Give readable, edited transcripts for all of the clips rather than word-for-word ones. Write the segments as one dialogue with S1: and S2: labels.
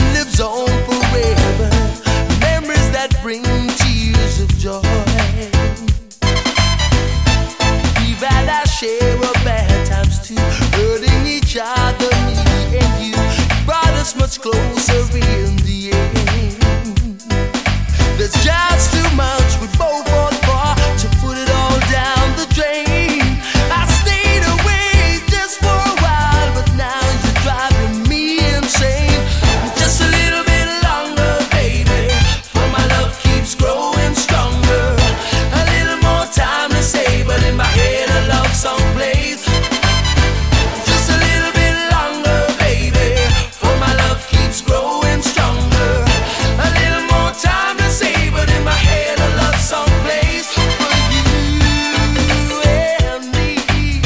S1: lives on forever. Memories that bring tears of joy. We've had our share of bad times too, hurting each other, me and you. Brought us much closer in the end. There's just too much we both fought for to put it all down the drain. I stayed away just for a while, but now you're driving me insane. Just a little bit longer, baby, for my love keeps growing stronger. A little more time to say, but in my head a love song plays. Just a little bit longer, baby, for my love keeps growing stronger. A little more time to say, but in my head a love song plays for you and me.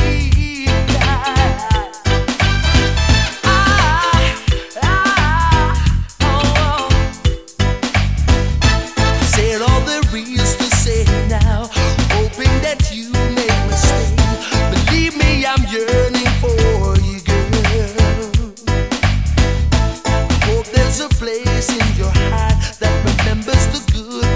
S1: Said all there is to say now, hoping that you make me stay. Believe me, I'm yearning for you, girl. I hope there's a place in your heart that remembers the good